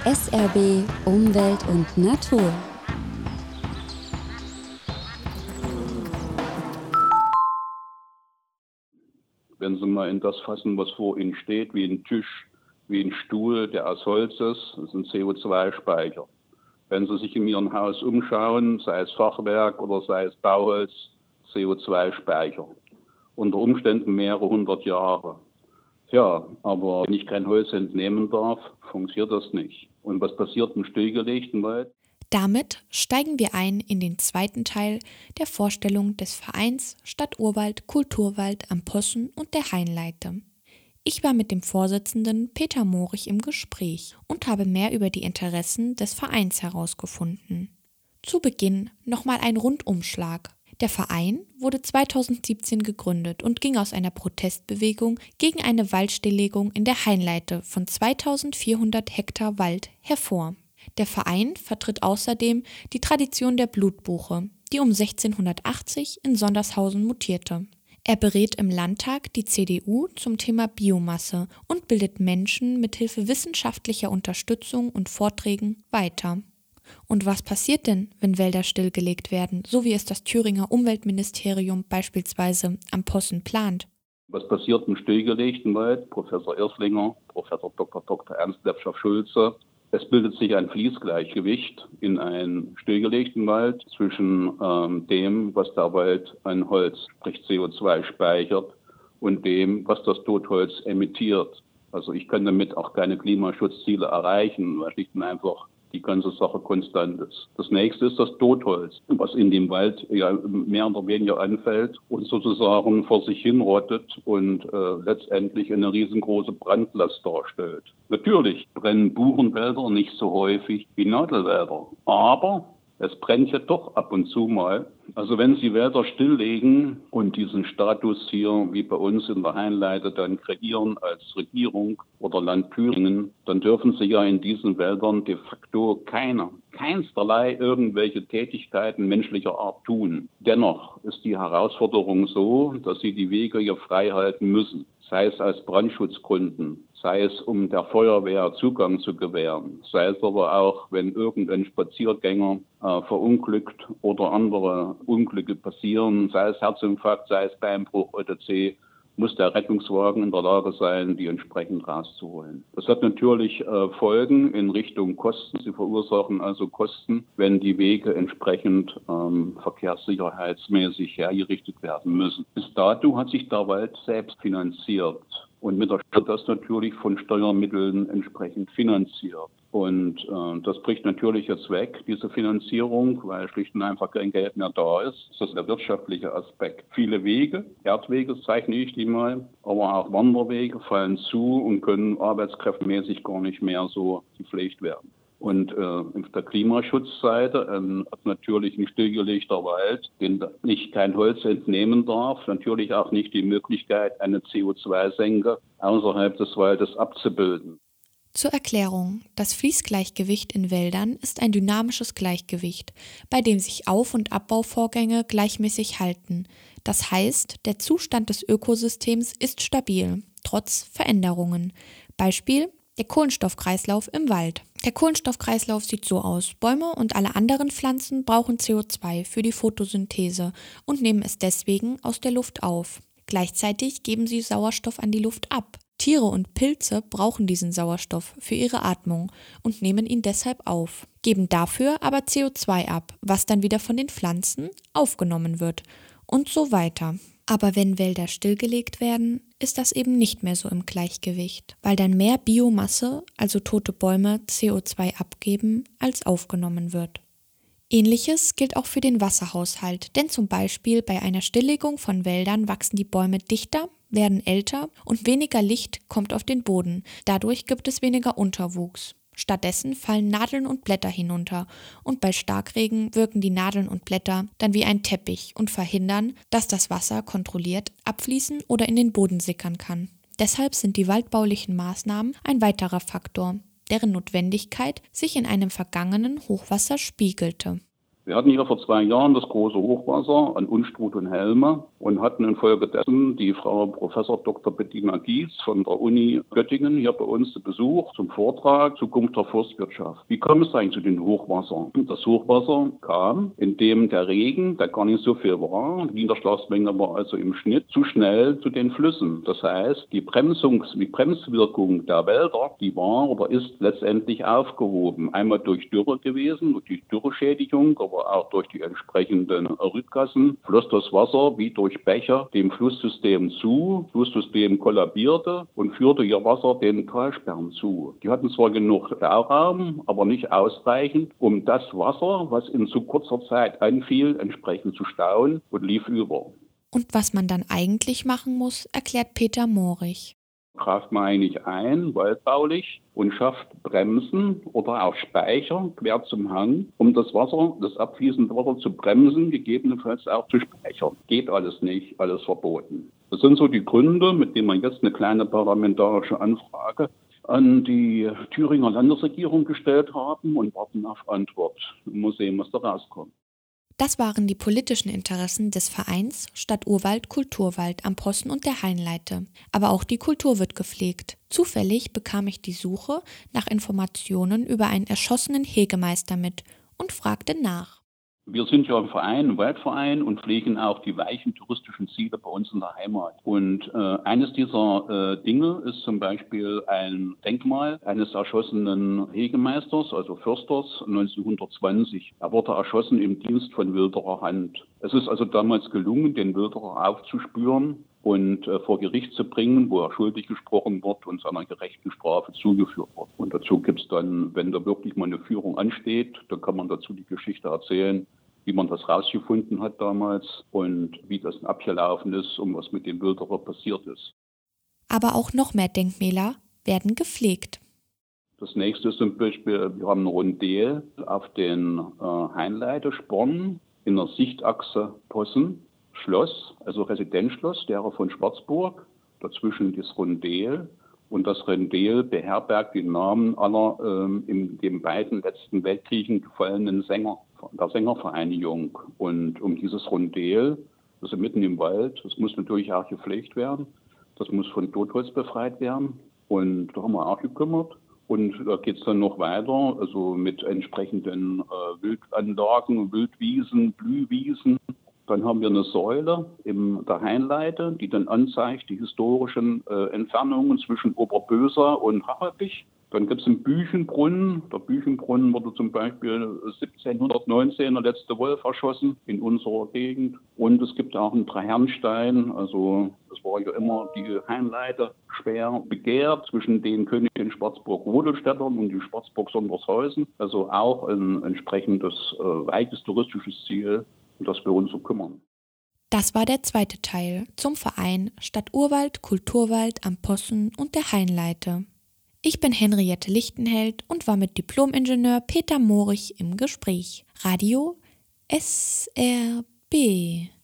SRB Umwelt und Natur. Wenn Sie mal in das fassen, was vor Ihnen steht, wie ein Tisch, wie ein Stuhl, der aus Holz ist, das ist ein CO2-Speicher. Wenn Sie sich in Ihrem Haus umschauen, sei es Fachwerk oder sei es Bauholz, CO2-Speicher. Unter Umständen mehrere hundert Jahre. Ja, aber wenn ich kein Holz entnehmen darf, funktioniert das nicht. Und was passiert im stillgelegten Wald? Damit steigen wir ein in den zweiten Teil der Vorstellung des Vereins Stadturwald Kulturwald am Possen und der Hainleite. Ich war mit dem Vorsitzenden Peter Morich im Gespräch und habe mehr über die Interessen des Vereins herausgefunden. Zu Beginn nochmal ein Rundumschlag. Der Verein wurde 2017 gegründet und ging aus einer Protestbewegung gegen eine Waldstilllegung in der Hainleite von 2400 Hektar Wald hervor. Der Verein vertritt außerdem die Tradition der Blutbuche, die um 1680 in Sondershausen mutierte. Er berät im Landtag die CDU zum Thema Biomasse und bildet Menschen mithilfe wissenschaftlicher Unterstützung und Vorträgen weiter. Und was passiert denn, wenn Wälder stillgelegt werden, so wie es das Thüringer Umweltministerium beispielsweise am Possen plant? Was passiert im stillgelegten Wald? Professor Irslinger, Professor Dr. Ernst Lepscher-Schulze. Es bildet sich ein Fließgleichgewicht in einem stillgelegten Wald zwischen dem, was der Wald an Holz, sprich CO2 speichert, und dem, was das Totholz emittiert. Also ich kann damit auch keine Klimaschutzziele erreichen, weil schlicht und einfach die ganze Sache konstant ist. Das nächste ist das Totholz, was in dem Wald ja mehr oder weniger anfällt und sozusagen vor sich hin rottet und letztendlich eine riesengroße Brandlast darstellt. Natürlich brennen Buchenwälder nicht so häufig wie Nadelwälder, aber es brennt ja doch ab und zu mal. Also wenn Sie Wälder stilllegen und diesen Status hier wie bei uns in der Hainleite dann kreieren als Regierung oder Land Thüringen, dann dürfen Sie ja in diesen Wäldern de facto keinsterlei irgendwelche Tätigkeiten menschlicher Art tun. Dennoch ist die Herausforderung so, dass Sie die Wege hier frei halten müssen, sei es aus Brandschutzgründen, sei es um der Feuerwehr Zugang zu gewähren, sei es aber auch, wenn irgendein Spaziergänger verunglückt oder andere Unglücke passieren, sei es Herzinfarkt, sei es Beinbruch etc., muss der Rettungswagen in der Lage sein, die entsprechend rauszuholen. Das hat natürlich Folgen in Richtung Kosten. Sie verursachen also Kosten, wenn die Wege entsprechend verkehrssicherheitsmäßig hergerichtet werden müssen. Bis dato hat sich der Wald selbst finanziert und mit der Stadt das natürlich von Steuermitteln entsprechend finanziert. Und das bricht natürlich jetzt weg, diese Finanzierung, weil schlicht und einfach kein Geld mehr da ist. Das ist der wirtschaftliche Aspekt. Viele Wege, Erdwege zeichne ich die mal, aber auch Wanderwege fallen zu und können arbeitskräftemäßig gar nicht mehr so gepflegt werden. Und auf der Klimaschutzseite hat natürlich ein stillgelegter Wald, den nicht kein Holz entnehmen darf, natürlich auch nicht die Möglichkeit, eine CO2-Senke außerhalb des Waldes abzubilden. Zur Erklärung: Das Fließgleichgewicht in Wäldern ist ein dynamisches Gleichgewicht, bei dem sich Auf- und Abbauvorgänge gleichmäßig halten. Das heißt, der Zustand des Ökosystems ist stabil, trotz Veränderungen. Beispiel: der Kohlenstoffkreislauf im Wald. Der Kohlenstoffkreislauf sieht so aus: Bäume und alle anderen Pflanzen brauchen CO2 für die Photosynthese und nehmen es deswegen aus der Luft auf. Gleichzeitig geben sie Sauerstoff an die Luft ab. Tiere und Pilze brauchen diesen Sauerstoff für ihre Atmung und nehmen ihn deshalb auf, geben dafür aber CO2 ab, was dann wieder von den Pflanzen aufgenommen wird und so weiter. Aber wenn Wälder stillgelegt werden, ist das eben nicht mehr so im Gleichgewicht, weil dann mehr Biomasse, also tote Bäume, CO2 abgeben, als aufgenommen wird. Ähnliches gilt auch für den Wasserhaushalt, denn zum Beispiel bei einer Stilllegung von Wäldern wachsen die Bäume dichter, werden älter und weniger Licht kommt auf den Boden. Dadurch gibt es weniger Unterwuchs. Stattdessen fallen Nadeln und Blätter hinunter und bei Starkregen wirken die Nadeln und Blätter dann wie ein Teppich und verhindern, dass das Wasser kontrolliert abfließen oder in den Boden sickern kann. Deshalb sind die waldbaulichen Maßnahmen ein weiterer Faktor, deren Notwendigkeit sich in einem vergangenen Hochwasser spiegelte. Wir hatten hier vor 2 Jahren das große Hochwasser an Unstrut und Helme. und hatten infolgedessen die Frau Professor Dr. Bettina Gies von der Uni Göttingen hier bei uns zu Besuch zum Vortrag Zukunft der Forstwirtschaft. Wie kam es eigentlich zu den Hochwassern? Das Hochwasser kam, indem der Regen, der gar nicht so viel war, die Niederschlagsmenge war also im Schnitt zu schnell zu den Flüssen. Das heißt, die Bremswirkung der Wälder, die war oder ist letztendlich aufgehoben. Einmal durch Dürre gewesen, durch die Dürreschädigung, aber auch durch die entsprechenden Rückgassen floss das Wasser wie durch Becher dem Flusssystem zu. Das Flusssystem kollabierte und führte ihr Wasser den Talsperren zu. Die hatten zwar genug Stauraum, aber nicht ausreichend, um das Wasser, was in zu kurzer Zeit anfiel, entsprechend zu stauen und lief über. Und was man dann eigentlich machen muss, erklärt Peter Morich. Greift man eigentlich ein, waldbaulich, und schafft Bremsen oder auch Speicher quer zum Hang, um das Wasser, das abfließende Wasser zu bremsen, gegebenenfalls auch zu speichern. Geht alles nicht, alles verboten. Das sind so die Gründe, mit denen man jetzt eine kleine parlamentarische Anfrage an die Thüringer Landesregierung gestellt haben und warten auf Antwort. Mal sehen, was da rauskommt. Das waren die politischen Interessen des Vereins Stadturwald Kulturwald am Possen und der Hainleite. Aber auch die Kultur wird gepflegt. Zufällig bekam ich die Suche nach Informationen über einen erschossenen Hegemeister mit und fragte nach. Wir sind ja ein Waldverein und pflegen auch die weichen touristischen Ziele bei uns in der Heimat. Und eines dieser Dinge ist zum Beispiel ein Denkmal eines erschossenen Hegemeisters, also Försters, 1920. Er wurde erschossen im Dienst von Wilderer Hand. Es ist also damals gelungen, den Wilderer aufzuspüren und vor Gericht zu bringen, wo er schuldig gesprochen wird und seiner gerechten Strafe zugeführt wird. Und dazu gibt es dann, wenn da wirklich mal eine Führung ansteht, dann kann man dazu die Geschichte erzählen, wie man das rausgefunden hat damals und wie das abgelaufen ist und was mit dem Wilderer passiert ist. Aber auch noch mehr Denkmäler werden gepflegt. Das nächste ist zum Beispiel, wir haben ein Rondel auf den Hainleite-Sporn in der Sichtachse Possen. Schloss, also Residenzschloss, derer von Schwarzburg, dazwischen das Rondel. Und das Rondel beherbergt die Namen aller in den beiden letzten Weltkriegen gefallenen Sänger der Sängervereinigung. Und um dieses Rondel, das ist mitten im Wald, das muss natürlich auch gepflegt werden. Das muss von Totholz befreit werden. Und da haben wir auch gekümmert. Und da geht es dann noch weiter, also mit entsprechenden Wildanlagen, Wildwiesen, Blühwiesen. Dann haben wir eine Säule in der Hainleite, die dann anzeigt die historischen Entfernungen zwischen Oberbösa und Harrabich. Dann gibt es einen Büchenbrunnen. Der Büchenbrunnen wurde zum Beispiel 1719 der letzte Wolf erschossen in unserer Gegend. Und es gibt auch einen Dreiherrenstein. Also das war ja immer die Hainleite schwer begehrt zwischen den Königin Schwarzburg-Rodelstädtern und die Schwarzburg-Sondershausen. Also auch ein entsprechendes weites touristisches Ziel, um das wir uns so kümmern. Das war der zweite Teil zum Verein Stadturwald Kulturwald am Possen und der Hainleite. Ich bin Henriette Lichtenheld und war mit Diplom-Ingenieur Peter Morich im Gespräch. Radio SRB.